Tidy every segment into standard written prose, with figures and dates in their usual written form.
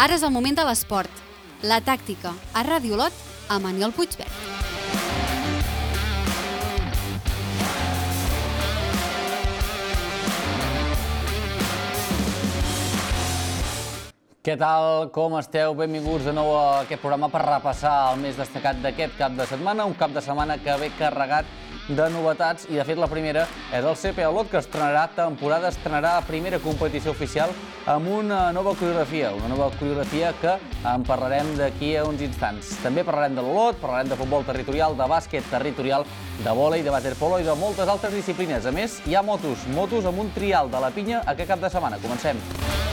Ara és el moment de l'esport. La tàctica, a Ràdio Olot, amb Aniol Puigverd. Què tal? Com esteu? Benvinguts de nou a aquest programa per repassar el més destacat d'aquest cap de setmana. Un cap de setmana que ve carregat de novetats i, de fet, la primera és el CP Olot, que estrenarà temporada, estrenarà primera competició oficial amb una nova coreografia que en parlarem d'aquí a uns instants. També parlarem de l'Olot, parlarem de futbol territorial, de bàsquet territorial, de vòlei, de waterpolo i de moltes altres disciplines. A més, hi ha motos amb un trial de la Pinya aquest cap de setmana. Comencem.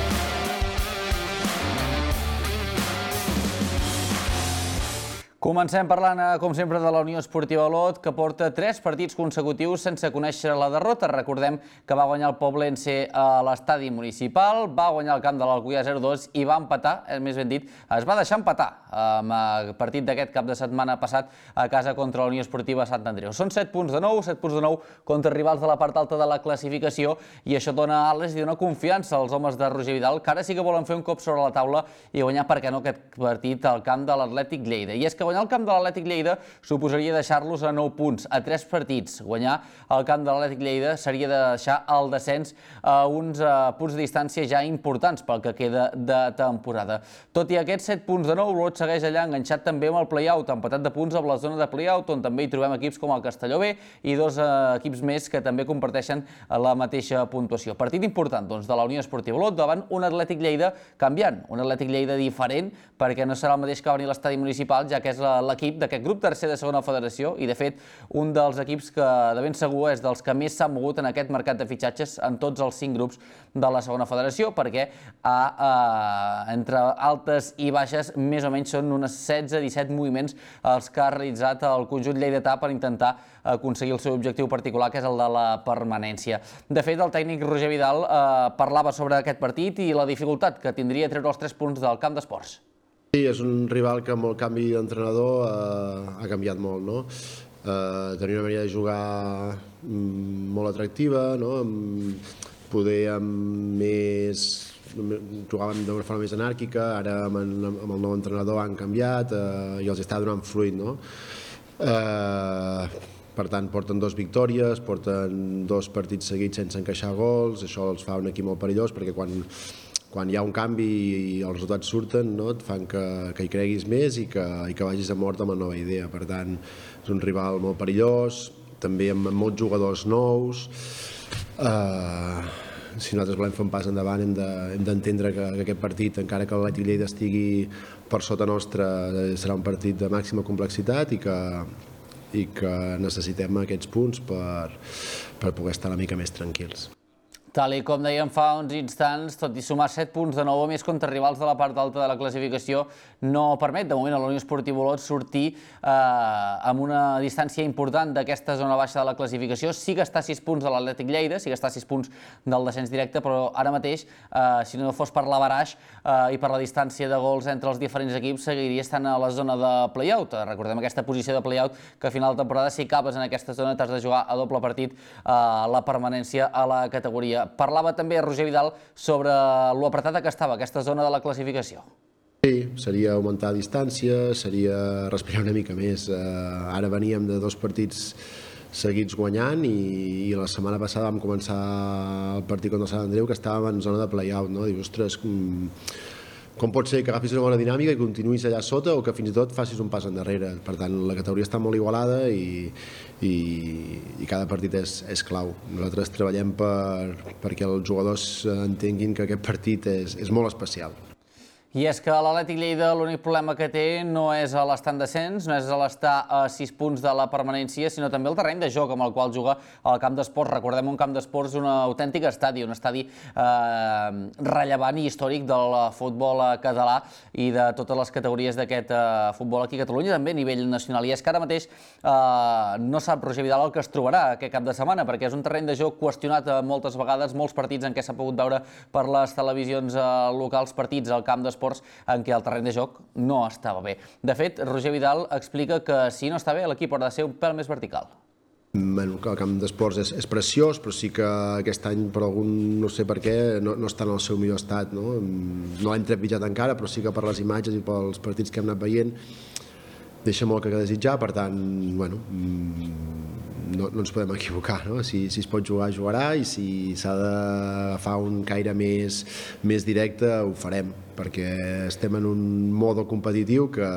Comencem parlant, com sempre, de la Unió Esportiva Olot, que porta 3 partits consecutius sense conèixer la derrota. Recordem que va guanyar el Poblense a l'estadi municipal, va guanyar el camp de l'Alcoià 0-2 i va empatar, més ben dit, es va deixar empatar amb el partit d'aquest cap de setmana passat a casa contra la Unió Esportiva Sant Andreu. Són 7 punts de 9 contra rivals de la part alta de la classificació, i això dona ales i dona confiança als homes de Roger Vidal, que ara sí que volen fer un cop sobre la taula i guanyar, per què no, aquest partit al camp de l'Atlètic Lleida. I és que guanyar el camp de l'Atlètic Lleida suposaria deixar-los a 9 punts, a 3 partits. Guanyar el camp de l'Atlètic Lleida seria deixar el descens a uns punts de distància ja importants pel que queda de temporada. Tot i aquests 7 punts de 9, l'Olot segueix allà enganxat també amb el play-out, empatat de punts amb la zona de play-out, on també hi trobem equips com el Castelló B i 2 equips més que també comparteixen la mateixa puntuació. Partit important, doncs, de la Unió Esportiva Olot davant un Atlètic Lleida canviant, un Atlètic Lleida diferent, perquè no serà el mateix que va venir a l'estadi municipal, ja que és l'equip d'aquest grup tercer de segona federació i, de fet, un dels equips que de ben segur és dels que més s'han mogut en aquest mercat de fitxatges en tots els 5 grups de la segona federació, perquè entre altes i baixes més o menys són unes 16-17 moviments els que ha realitzat el conjunt lleidatà per intentar aconseguir el seu objectiu particular, que és el de la permanència. De fet, el tècnic Roger Vidal parlava sobre aquest partit i la dificultat que tindria treure els 3 punts del camp d'esports. Sí, és un rival que amb el canvi d'entrenador ha canviat molt, no? Tenia una manera de jugar molt atractiva, no? Poder amb més... jugàvem d'una forma més anàrquica, ara amb el nou entrenador han canviat i els està donant fluid, no? Per tant, porten 2 victòries, porten 2 partits seguits sense encaixar gols, això els fa un equip molt perillós, perquè quan hi ha un canvi i els resultats surten, no, et fan que hi creguis més i que vagis a mort amb una nova idea. Per tant, és un rival molt perillós, també amb molts jugadors nous. Si nosaltres volem fer un pas endavant hem d'entendre que aquest partit, encara que l'Atlètic Lleida estigui per sota nostra, serà un partit de màxima complexitat i que necessitem aquests punts per poder estar una mica més tranquils. Tal i com dèiem fa uns instants, tot i sumar 7 punts de 9 més contra rivals de la part alta de la classificació, no permet de moment a la Unió Esportiva Olot sortir amb una distància important d'aquesta zona baixa de la classificació. Sí que està a 6 punts de l'Atlètic Lleida, sí que està a 6 punts del descens directe, però ara mateix, si no fos per l'averaix i per la distància de gols entre els diferents equips, seguiria estant a la zona de play-out. Recordem aquesta posició de play-out, que a final de temporada, si acabes en aquesta zona, t'has de jugar a doble partit la permanència a la categoria. Parlava també Roger Vidal sobre lo apretada que estava aquesta zona de la classificació. Sí, seria augmentar distància, seria respirar una mica més. Ara veníem de 2 partits seguits guanyant i la setmana passada vam començar el partit contra el Sant Andreu, que estàvem en zona de play-out, no? Dius, ostres, com pot ser que agafis una bona dinàmica i continuïs allà sota o que fins i tot facis un pas endarrere? Per tant, la categoria està molt igualada i cada partit és clau. Nosaltres treballem perquè els jugadors entenguin que aquest partit és molt especial. I és que l'Atlètic Lleida l'únic problema que té no és l'estar en descens, no és l'estar a 6 punts de la permanència, sinó també el terreny de joc amb el qual juga al camp d'esports. Recordem, un camp d'esports, un autèntic estadi, un estadi rellevant i històric del futbol català i de totes les categories d'aquest futbol aquí a Catalunya, també a nivell nacional. I és que ara mateix no sap Roger Vidal el que es trobarà aquest cap de setmana, perquè és un terreny de joc qüestionat moltes vegades, molts partits en què s'ha pogut veure per les televisions locals, partits al camp d'esports en què el terreny de joc no estava bé. De fet, Roger Vidal explica que si no està bé, l'equip haurà de ser un pèl més vertical. El camp d'esports és preciós, però sí que aquest any, per algun, no sé per què, no està en el seu millor estat. No l'hem trepitjat encara, però sí que per les imatges i pels partits que hem anat veient deixa molt que desitjar, per tant, bueno, no ens podem equivocar, no? Si es pot jugar, jugarà, i si s'ha d'agafar un caire més directe, ho farem, perquè estem en un modo competitiu que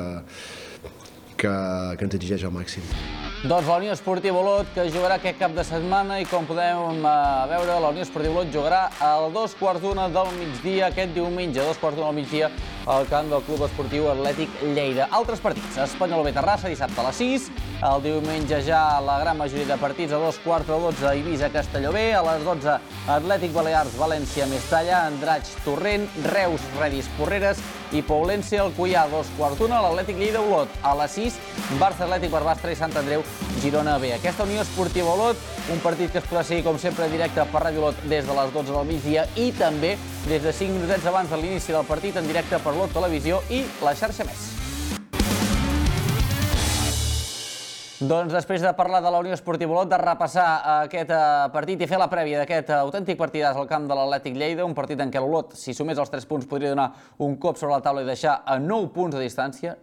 ens exigeix al màxim. Doncs la Unió Esportiva Olot, que jugarà aquest cap de setmana, i com podem veure, la Unió Esportiva Olot jugarà a 2:15 del migdia aquest diumenge, a 2:15 del migdia, al camp del Club Esportiu Atlètic Lleida. Altres partits: Espanyol B Terrassa, dissabte a les 6, el diumenge ja la gran majoria de partits, a 2:15 Eivissa Castelló B, a les 12 Atlètic Balears València Mestalla, Andratx Torrent, Reus Redis Porreres i Poblense Alcoià. A 2:15 l'Atlètic Lleida Olot, a les 6 Barça Atlètic Barbastre i Sant Andreu Girona B. Aquesta Unió Esportiva Olot, un partit que es podrà seguir com sempre en directe per Ràdio Olot des de les 12 del migdia i també des de 5 minutets abans de l'inici del partit en directe per Olot Televisió i la xarxa Més. Doncs després de parlar de la Unió Esportiva Olot, de repassar aquest partit i fer la prèvia d'aquest autèntic partidàs al camp de l'Atlètic Lleida, un partit en què l'Olot, si sumés els 3 punts, podria donar un cop sobre la taula i deixar a 9 punts de distància,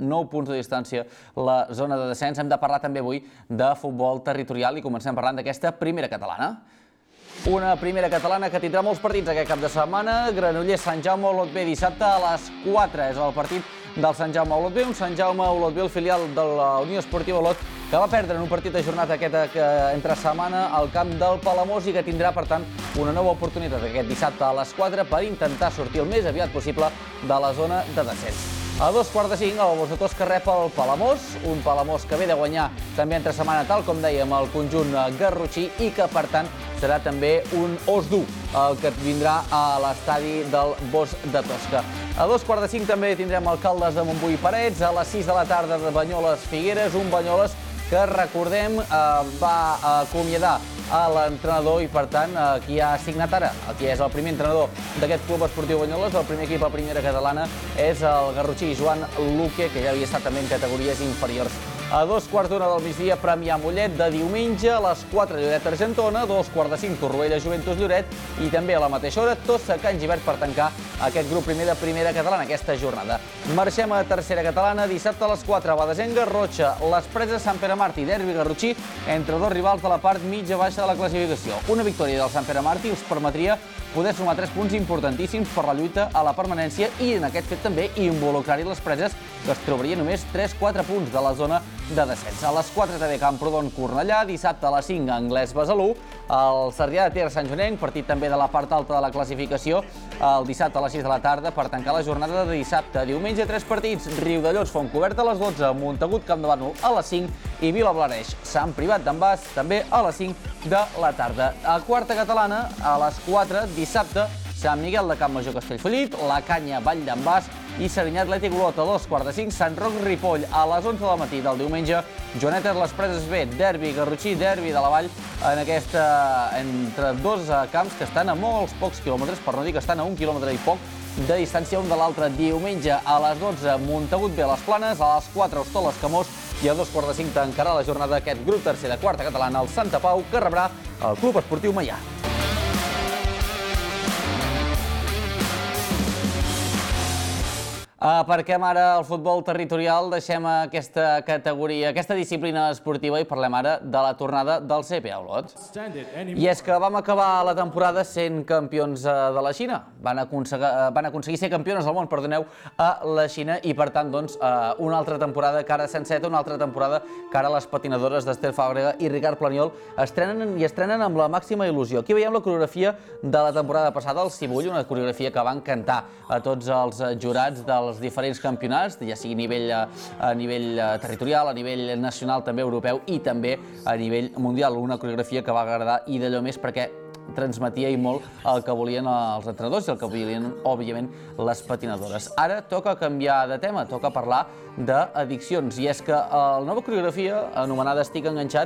la zona de descens. Hem de parlar també avui de futbol territorial i comencem parlant d'aquesta primera catalana. Una primera catalana que tindrà molts partits aquest cap de setmana. Granollers-Sant Jaume Olot B, dissabte a les 4 és el partit del Sant Jaume Olot B, un Sant Jaume Olot B, el filial de la Unió Esportiva Olot, que va perdre en un partit de jornada entre setmana al camp del Palamós i que tindrà, per tant, una nova oportunitat aquest dissabte a les 4 per intentar sortir el més aviat possible de la zona de descens. A 2:45, el Bosnatós que rep el Palamós, un Palamós que ve de guanyar també entre setmana, tal com dèiem, el conjunt garrotxí, i que, per tant, serà també un os dur el que vindrà a l'estadi del Bos de Tosca. A 2:45 també tindrem el Caldes de Montbui Parets, a les 6 de la tarda de Banyoles Figueres, un Banyoles que, recordem, va acomiadar a l'entrenador i, per tant, qui ha signat ara, qui és el primer entrenador d'aquest Club Esportiu Banyoles, el primer equip a primera catalana, és el garrotxí Joan Luque, que ja havia estat també en categories inferiors. A 2:15 del migdia, Premià Mollet, de diumenge, a les 4 Lloret Argentona, a 2:45 Torroella Juventus Lloret, i també a la mateixa hora Tossa Can Gibert per tancar aquest grup primer de primera catalana, aquesta jornada. Marxem a tercera catalana, dissabte a les 4, Badesenc Garrotxa, les Preses Sant Pere Martí, derbi garrotxí entre dos rivals de la part mitja-baixa de la classificació. Una victòria del Sant Pere Martí els permetria poder sumar 3 punts importantíssims per la lluita a la permanència i, en aquest fet, també involucrar-hi les Preses, que es trobaria només 3-4 punts de la zona de descens. A les 4 també Camprodon Cornellà, dissabte a les 5 Anglès Besalú, el Sarrià de Ter Sant Joanenc, partit també de la part alta de la classificació, el dissabte a les 6 de la tarda per tancar la jornada de dissabte. Diumenge 3 partits, Riudellots Fontcoberta a les 12, Montagut Camp de Bànol a les 5 i Vilablareix Sant Privat d'en Bas també a les 5 de la tarda. A quarta catalana, a les 4, dissabte, Sant Miguel de Campmajor Castellfollit, La Canya Vall d'en Bas i Serinyà Atlètic Olot. A 2:45, Sant Roc Ripoll, a les 11 del matí del diumenge, Joanetes Les Preses B, derbi garrotxí, derbi de la Vall, entre dos camps que estan a molts pocs quilòmetres, per no dir que estan a 1 quilòmetre i poc de distància un de l'altre. Diumenge a les 12, Montagut B a les Planes, a les 4, Hostoles Camós, i a 2:45 tancarà la jornada aquest grup tercer de quarta catalana, el Santa Pau, que rebrà el Club Esportiu Maià. Aparquem ara el futbol territorial, deixem aquesta categoria, aquesta disciplina esportiva i parlem ara de la tornada del CPA Olot. I és que vam acabar la temporada sent campions de la Xina. Van aconseguir ser campiones del món, perdoneu, a la Xina i, per tant, doncs, una altra temporada cara senceta, una altra temporada cara a les patinadores d'Ester Fàbrega i Ricard Planiol estrenen amb la màxima il·lusió. Aquí veiem la coreografia de la temporada passada, el Cibull, una coreografia que va encantar a tots els jurats dels diferents campionats, ja sigui a nivell territorial, a nivell nacional, també europeu i també a nivell mundial. Una coreografia que va agradar i d'allò més perquè transmetia i molt el que volien els entrenadors i el que volien, òbviament, les patinadores. Ara toca canviar de tema, toca parlar d'addiccions, i és que la nova coreografia, anomenada Estic Enganxat,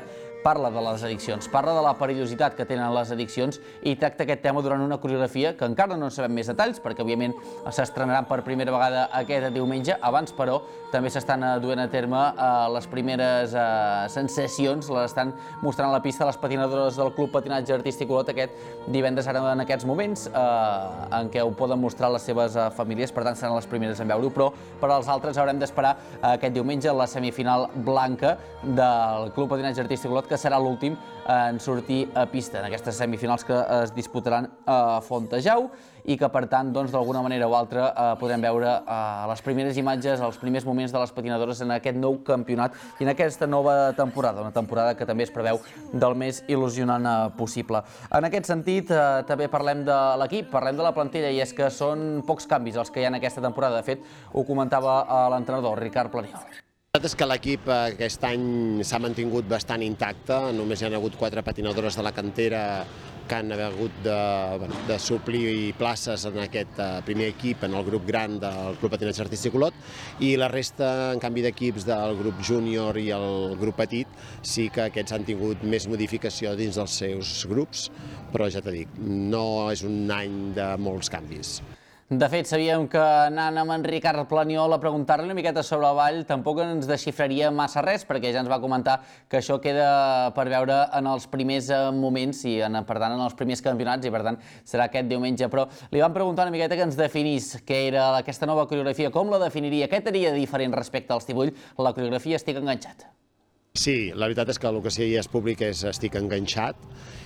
parla de les addiccions, parla de la perillositat que tenen les addiccions i tracta aquest tema durant una coreografia que encara no en sabem més detalls, perquè òbviament s'estrenaran per primera vegada aquest diumenge. Abans, però, també s'estan duent a terme les primeres sensacions, les estan mostrant a la pista les patinadores del Club Patinatge Artístic Olot aquest divendres, ara en aquests moments, en què ho poden mostrar les seves famílies, per tant seran les primeres en veure-ho, però per als altres haurem d'esperar aquest diumenge la semifinal blanca del Club Patinatge Artístic Olot, que serà l'últim en sortir a pista en aquestes semifinals que es disputaran a Fontejau i que, per tant, d'alguna manera o altra podrem veure les primeres imatges, els primers moments de les patinadores en aquest nou campionat i en aquesta nova temporada, una temporada que també es preveu del més il·lusionant possible. En aquest sentit, també parlem de l'equip, parlem de la plantilla, i és que són pocs canvis els que hi ha en aquesta temporada. De fet, ho comentava l'entrenador Ricard Planiol. La veritat és que l'equip aquest any s'ha mantingut bastant intacte, només hi ha hagut 4 patinadores de la cantera que han hagut de suplir places en aquest primer equip, en el grup gran del Club Patinatge Artístic Olot, i la resta, en canvi, d'equips del grup júnior i el grup petit, sí que aquests han tingut més modificació dins dels seus grups, però ja t'ho dic, no és un any de molts canvis. De fet, sabíem que anant amb en Ricard Planiol a preguntar-li una miqueta sobre el ball tampoc ens desxifraria massa res, perquè ja ens va comentar que això queda per veure en els primers moments i, per tant, en els primers campionats, i per tant serà aquest diumenge. Però li vam preguntar una miqueta que ens definís què era aquesta nova coreografia, com la definiria, què tenia diferent respecte al Estibull, la coreografia Estic enganxat. Sí, la veritat és que el que sí és públic és Estic enganxat,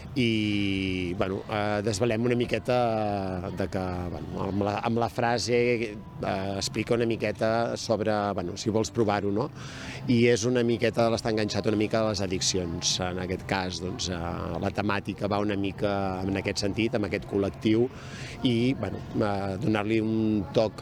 i desvelem una miqueta de que amb la frase explica una miqueta sobre si vols provar-ho, no? I és una miqueta l'estar enganxat una mica a les addiccions. En aquest cas, la temàtica va una mica en aquest sentit, amb aquest col·lectiu, i donar-li un toc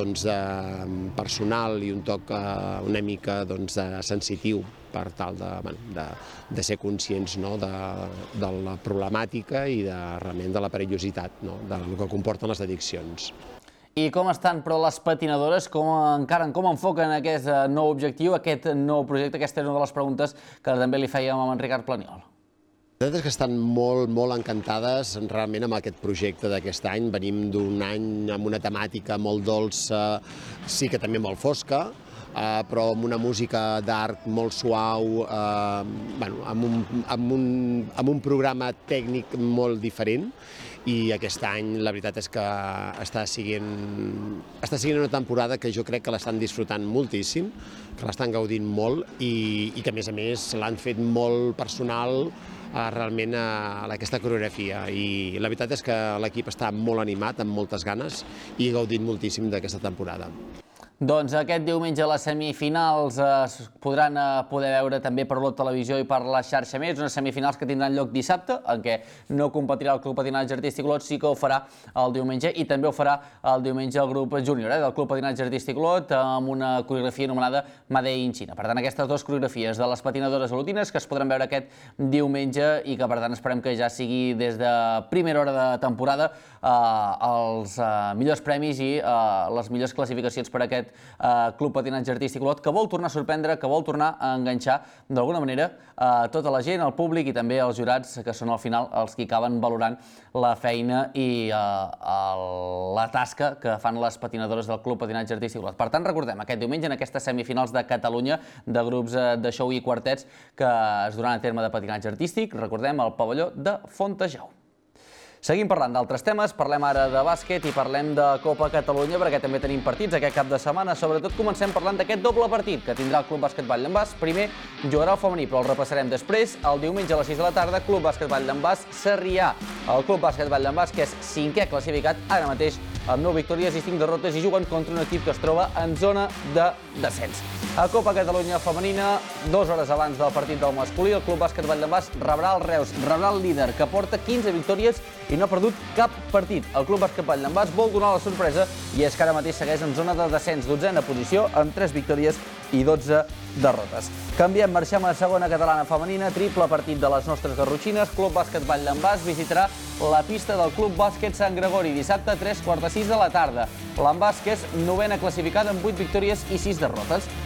personal i un toc una mica sensitiu, per tal de ser conscients de la problemàtica i realment de la perillositat del que comporten les addiccions. I com estan, però, les patinadores? Com enfoquen aquest nou objectiu, aquest nou projecte? Aquesta és una de les preguntes que també li fèiem amb en Ricard Planiol. La veritat és que estan molt, molt encantades realment amb aquest projecte d'aquest any. Venim d'un any amb una temàtica molt dolça, sí que també molt fosca, però amb una música d'art molt suau, amb un programa tècnic molt diferent, i aquest any la veritat és que està sent una temporada que jo crec que l'estan disfrutant moltíssim, que l'estan gaudint molt i que a més l'han fet molt personal realment a aquesta coreografia, i la veritat és que l'equip està molt animat, amb moltes ganes, i gaudint moltíssim d'aquesta temporada. Doncs aquest diumenge a les semifinals es podran poder veure també per l'Olot Televisió i per la xarxa Més, unes semifinals que tindran lloc dissabte, en què no competirà el Club Patinatge Artístic Olot, sí que ho farà el diumenge, i també ho farà el diumenge el grup júnior del Club Patinatge Artístic Olot, amb una coreografia anomenada Made in China. Per tant, aquestes dues coreografies de les patinadores olotines que es podran veure aquest diumenge i que, per tant, esperem que ja sigui des de primera hora de temporada els millors premis i les millors classificacions per aquest Club Patinatge Artístic Olot, que vol tornar a sorprendre, que vol tornar a enganxar d'alguna manera tota la gent, el públic i també els jurats, que són al final els que acaben valorant la feina i la tasca que fan les patinadores del Club Patinatge Artístic Olot. Per tant, recordem, aquest diumenge en aquestes semifinals de Catalunya de grups de show i quartets que es duran a terme de patinatge artístic, recordem, al pavelló de Fontejau. Seguim parlant d'altres temes, parlem ara de bàsquet i parlem de Copa Catalunya, perquè també tenim partits aquest cap de setmana. Sobretot comencem parlant d'aquest doble partit que tindrà el Club Bàsquet Vall d'en Bas. Primer jugarà el femení, però el repassarem després. El diumenge a les 6 de la tarda, Club Bàsquet Vall d'en Bas Sarrià. El Club Bàsquet Vall d'en Bas, que és 5è classificat ara mateix amb 9 victòries i 5 derrotes, i juguen contra un equip que es troba en zona de descens. A Copa Catalunya femenina, 2 hores abans del partit del masculí, el Club Bàsquet Vall d'en Bas rebrà el Reus, rebrà el líder, que porta 15 victòries i no ha perdut cap partit. El Club Bàsquet Vall d'en Bas vol donar la sorpresa i és que ara mateix segueix en zona de descens, 12a posició, amb 3 victòries i 12 derrotes. Canviem, marxem a la segona catalana femenina, triple partit de les nostres garrotxines. Club Bàsquet Vall d'en Bas visitarà la pista del Club Bàsquet Sant Gregori, dissabte a 3:45 de la tarda. L'en Bas, que és 9a classificada amb 8 victòries i 6 derrotes.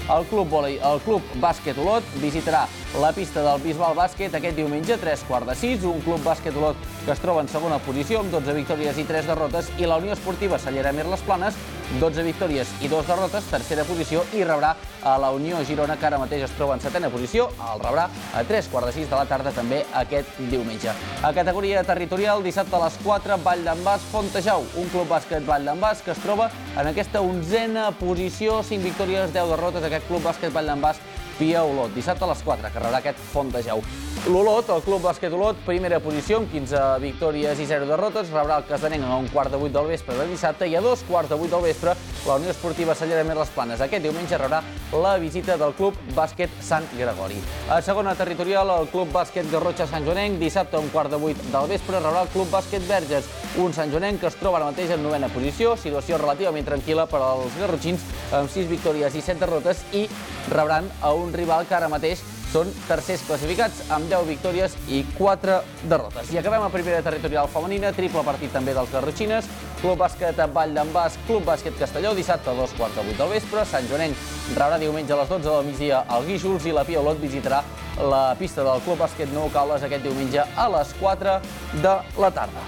El club bàsquet Olot visitarà la pista del Bisbal Bàsquet aquest diumenge a 5:45, un club bàsquet Olot que es troba en segona posició amb 12 victòries i 3 derrotes, i la Unió Esportiva Cellera Mir Les Planes, 12 victòries i 2 derrotes, tercera posició, i rebrà a la Unió Girona, que ara mateix es troba en setena posició. El rebrà a 3:45 de la tarda també aquest diumenge. A categoria territorial, dissabte a les 4, Vall d'en Bas, Fontejau, un club bàsquet Vall d'en Bas que es troba en aquesta 11a posició, 5 victòries, 10 derrotes, aquest club bàsquet Vall d'en Bas via Olot, dissabte a les 4, que rebrà aquest Fontejau. L'Olot, el club bàsquet Olot, primera posició amb 15 victòries i 0 derrotes, rebrà el Casdanenc a 1:15 del vespre de dissabte, i a 2:15 del vespre la Unió Esportiva Cellera Mir Les Planes. Aquest diumenge rebrà la visita del club bàsquet Sant Gregori. A segona territorial, el club bàsquet Garrotxa Sant Joanenc, dissabte a 1:15 del vespre rebrà el club bàsquet Verges, un Sant Joanenc que es troba ara mateix en 9a posició, situació relativament tranquil·la per als garrotxins, amb 6 victòries i 7 derrotes, i rebran a un rival que ara mateix són tercers classificats amb 10 victòries i 4 derrotes. I acabem a primera territorial femenina, triple partit també dels garrotxines, club bàsquet Vall d'en Bas, club bàsquet Castelló, dissabte a 2:15 del vespre, Sant Joanenc rebrà diumenge a les 12 del migdia al Guíxols, i la Pia Olot visitarà la pista del club bàsquet Nou Caldes aquest diumenge a les 4 de la tarda.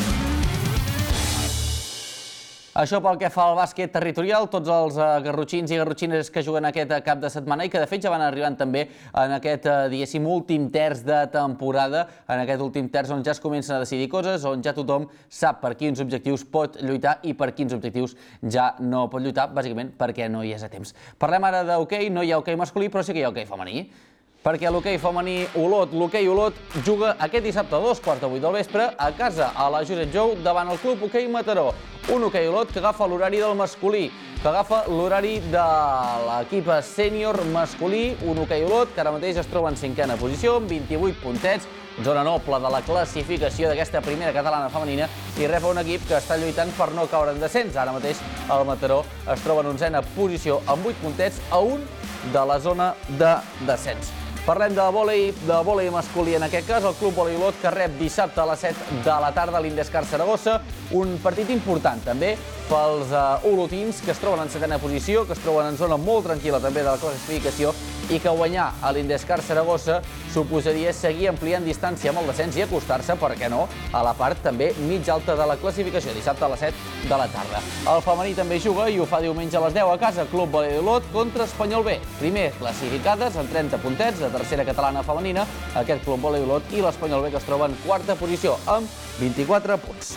Això pel que fa al bàsquet territorial, tots els garrotxins i garrotxines que juguen aquest cap de setmana i que de fet ja van arribant també en aquest, diguéssim, últim terç de temporada, en aquest últim terç on ja es comencen a decidir coses, on ja tothom sap per quins objectius pot lluitar i per quins objectius ja no pot lluitar, bàsicament perquè no hi és a temps. Parlem ara d'hoquei, no hi ha hoquei masculí, però sí que hi ha hoquei femení. Perquè l'hoquei femení Olot, l'hoquei Olot, juga aquest dissabte a 2:15 del vespre a casa a la Josep Jou davant el club hoquei Mataró. Un hoquei Olot que agafa l'horari del masculí, que agafa l'horari de l'equip sènior masculí, un hoquei Olot que ara mateix es troba en 5a posició amb 28 puntets, zona noble de la classificació d'aquesta primera catalana femenina, i rep un equip que està lluitant per no caure en descens. Ara mateix el Mataró es troba en 11a posició amb 8 puntets a 1 de la zona de descens. Parlem de vòlei masculí en aquest cas, el club vòlei Olot que rep dissabte a les 7 de la tarda l'Indescar Saragossa, un partit important també pels olotins que es troben en 7a posició, que es troben en zona molt tranquil·la també de la classificació, i que guanyar a l'Indescar Saragossa suposaria seguir ampliant distància amb el descens i acostar-se, per què no, a la part també mig alta de la classificació, dissabte a les 7 de la tarda. El femení també juga i ho fa diumenge a les 10 a casa, club vòlei Olot contra Espanyol B. Primer classificades amb 30 puntets, de tercera catalana femenina, aquest club vòlei Olot, i l'Espanyol B que es troba en 4a posició amb 24 punts.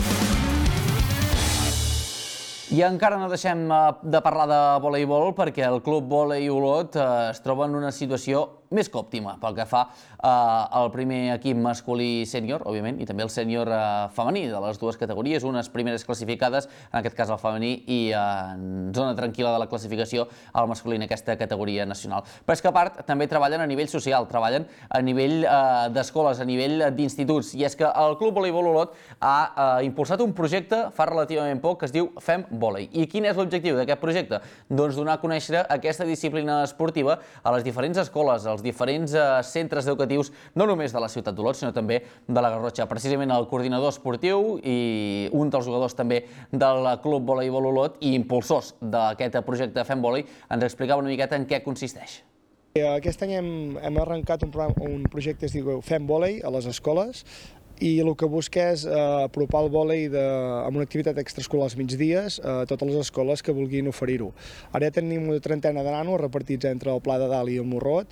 I encara no deixem de parlar de voleibol perquè el club vòlei Olot es troba en una situació més que òptima pel que fa al primer equip masculí sènior, òbviament, i també el sènior femení de les dues categories, unes primeres classificades, en aquest cas el femení, i en zona tranquil·la de la classificació el masculí en aquesta categoria nacional. Però és que a part també treballen a nivell social, treballen a nivell d'escoles, a nivell d'instituts, i és que el club voleibol Olot ha impulsat un projecte fa relativament poc que es diu Fem Vòlei. I quin és l'objectiu d'aquest projecte? Doncs donar a conèixer aquesta disciplina esportiva a les diferents escoles, als diferents centres educatius, no només de la ciutat d'Olot, sinó també de la Garrotxa. Precisament el coordinador esportiu i un dels jugadors també del club voleibol Olot i impulsors d'aquest projecte Fem Vòlei ens explicava una miqueta en què consisteix. Aquest any hem arrencat un projecte que es diu Fem Vòlei a les escoles, i el que busca és apropar el vòlei amb una activitat extraescolar als migdies a totes les escoles que vulguin oferir-ho. Ara ja tenim una trentena de nanos repartits entre el Pla de Dalt i el Morrot,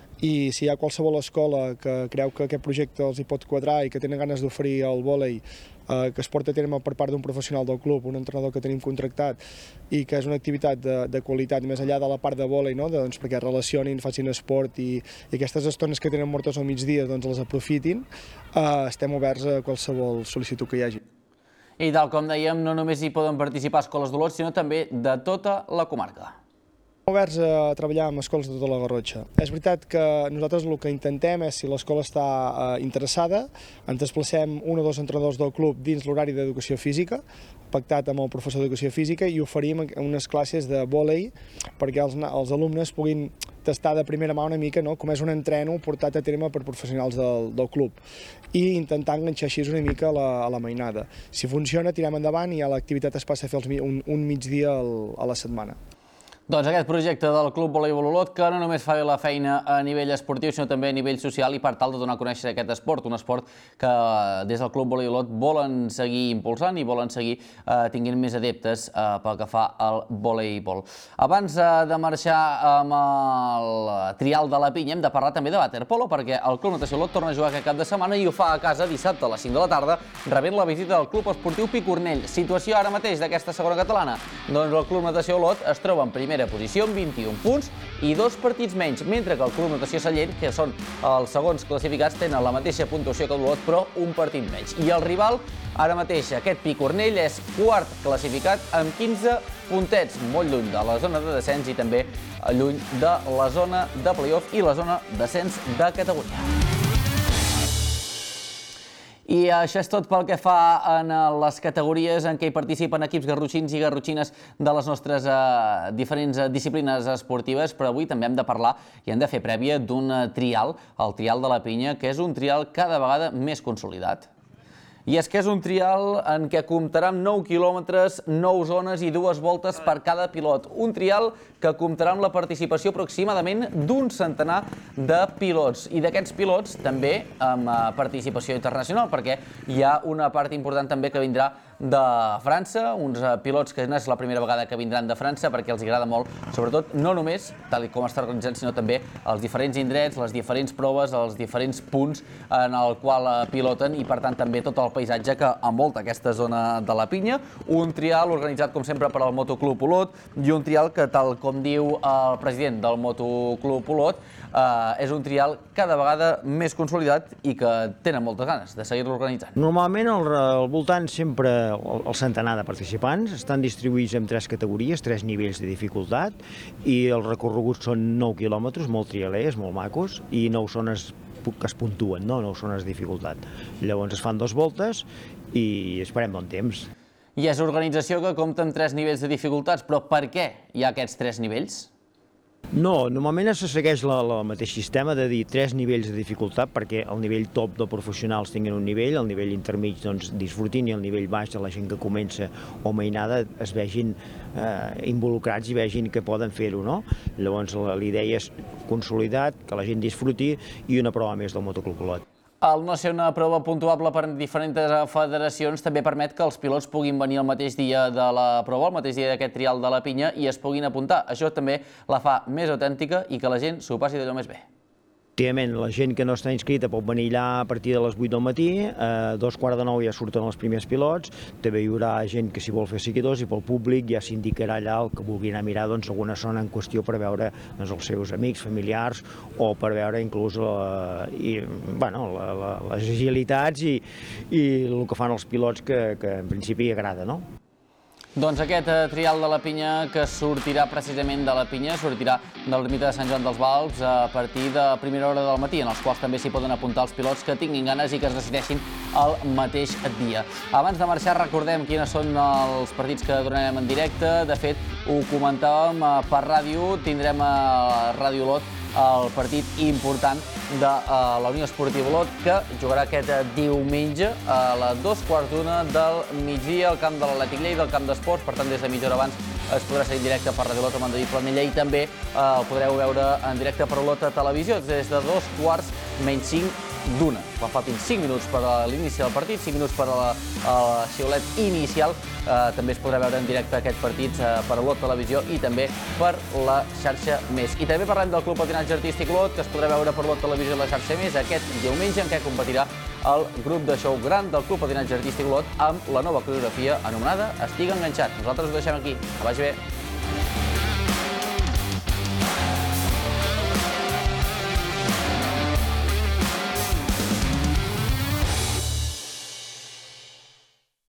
i si hi ha qualsevol escola que creu que aquest projecte els hi pot quadrar i que tenen ganes d'oferir el vòlei que es porta a terme per part d'un professional del club, un entrenador que tenim contractat, i que és una activitat de qualitat més enllà de la part de vòlei, perquè relacionin, facin esport i aquestes estones que tenen mortes al migdia les aprofitin, estem oberts a qualsevol sol·licitud que hi hagi. I tal com dèiem, no només hi poden participar escoles d'Olot, sinó també de tota la comarca. Oberts a treballar amb escoles de tota la Garrotxa. És veritat que nosaltres el que intentem és, si l'escola està interessada, ens desplacem un o dos entrenadors del club dins l'horari d'educació física, pactat amb el professor d'educació física, i oferim unes classes de vòlei perquè els alumnes puguin tastar de primera mà una mica com és un entreno portat a terme per professionals del club, i intentar enganxar així una mica a la mainada. Si funciona, tirem endavant i ja l'activitat es passa a fer un migdia a la setmana. Doncs aquest projecte del Club Voleibol Olot, que no només fa bé la feina a nivell esportiu, sinó també a nivell social i per tal de donar a conèixer aquest esport, un esport que des del Club Voleibol Olot volen seguir impulsant i volen seguir tinguent més adeptes pel que fa al voleibol. Abans de marxar amb el trial de la Pinya, hem de parlar també de waterpolo, perquè el Club Natació Olot torna a jugar aquest cap de setmana i ho fa a casa dissabte a les 5 de la tarda, rebent la visita del Club Esportiu Picornell. Situació ara mateix d'aquesta segona catalana? Doncs el Club Natació Olot es troba en primera posició amb 21 punts i 2 partits menys, mentre que el Club Natació Sallent, que són els segons classificats, tenen la mateixa puntuació que l'Olot, però un partit menys. I el rival, ara mateix, aquest Picornell, és quart classificat amb 15 puntets, molt lluny de la zona de descens i també lluny de la zona de play-off i la zona d'ascens de categoria. I això és tot pel que fa en les categories en què hi participen equips garrotxins i garrotxines de les nostres diferents disciplines esportives, però avui també hem de parlar i hem de fer prèvia d'un trial, el trial de la Pinya, que és un trial cada vegada més consolidat. I és que és un trial en què comptarà amb 9 quilòmetres, 9 zones i 2 voltes per cada pilot. Un trial que comptarà amb la participació aproximadament d'un centenar de pilots. I d'aquests pilots també amb participació internacional, perquè hi ha una part important també que vindrà de França, uns pilots que no és la primera vegada que vindran de França perquè els agrada molt, sobretot no només tal com està organitzat, sinó també els diferents indrets, les diferents proves, els diferents punts en el qual piloten i per tant també tot el paisatge que envolta aquesta zona de la Pinya. Un trial organitzat com sempre per al Motoclub Olot i un trial que, tal com diu el president del Motoclub Olot, és un trial cada vegada més consolidat i que tenen moltes ganes de seguir-lo organitzant. Normalment al voltant sempre el centenar de participants estan distribuïts en 3 categories, 3 nivells de dificultat i els recorreguts són 9 quilòmetres, molt trialers, molt macos i 9 zones que es puntuen, 9 zones de dificultat. Llavors es fan 2 voltes i esperem bon temps. I és una organització que compta amb 3 nivells de dificultats, però per què hi ha aquests 3 nivells? No, normalment se segueix el mateix sistema de dir 3 nivells de dificultat perquè el nivell top de professionals tinguin un nivell, el nivell intermig doncs disfrutin i el nivell baix de la gent que comença o mainada es vegin involucrats i vegin que poden fer-ho, no? Llavors la idea és consolidat, que la gent disfruti i una prova més del Motoclub Olot. El no ser una prova puntuable per diferents federacions també permet que els pilots puguin venir el mateix dia de la prova, el mateix dia d'aquest trial de la Pinya i es puguin apuntar. Això també la fa més autèntica i que la gent s'ho passi d'allò més bé. Efectivament, la gent que no està inscrita pot venir allà a partir de les 8 del matí, a 8:45 ja surten els primers pilots, també hi haurà gent que s'hi vol fer seguidors i pel públic ja s'indicarà allà el que vulgui anar a mirar alguna zona en qüestió per veure els seus amics, familiars o per veure inclús les agilitats i el que fan els pilots que en principi agrada, no? Doncs aquest trial de la Pinya que sortirà precisament de la Pinya, sortirà del ermita de Sant Joan dels Balbs a partir de primera hora del matí, en els quals també s'hi poden apuntar els pilots que tinguin ganes i que es decideixin el mateix dia. Abans de marxar recordem quins són els partits que donarem en directe. De fet, ho comentàvem per ràdio, tindrem a Ràdio Olot el partit important de la Unió Esportiva Olot, que jugarà aquest diumenge a les 2:15 del migdia al camp de l'Atlètic Lleida, al camp d'esports. Per tant, des de mitja hora abans es podrà seguir en directe per Ràdio Olot amb en David Planella i també el podreu veure en directe per Olot a Televisió des de 2:45 d'una. Quan faltin 5 minuts per a l'inici del partit, 5 minuts per a la xiulet inicial, també es podrà veure en directe aquest partit per Olot Televisió i també per la xarxa Més. I també parlem del Club Patinatge Artístic Olot, que es podrà veure per Olot Televisió i la xarxa Més aquest diumenge, en què competirà el grup de show gran del Club Patinatge Artístic Olot amb la nova coreografia anomenada Estic enganxat. Nosaltres ho deixem aquí. Que vagi bé.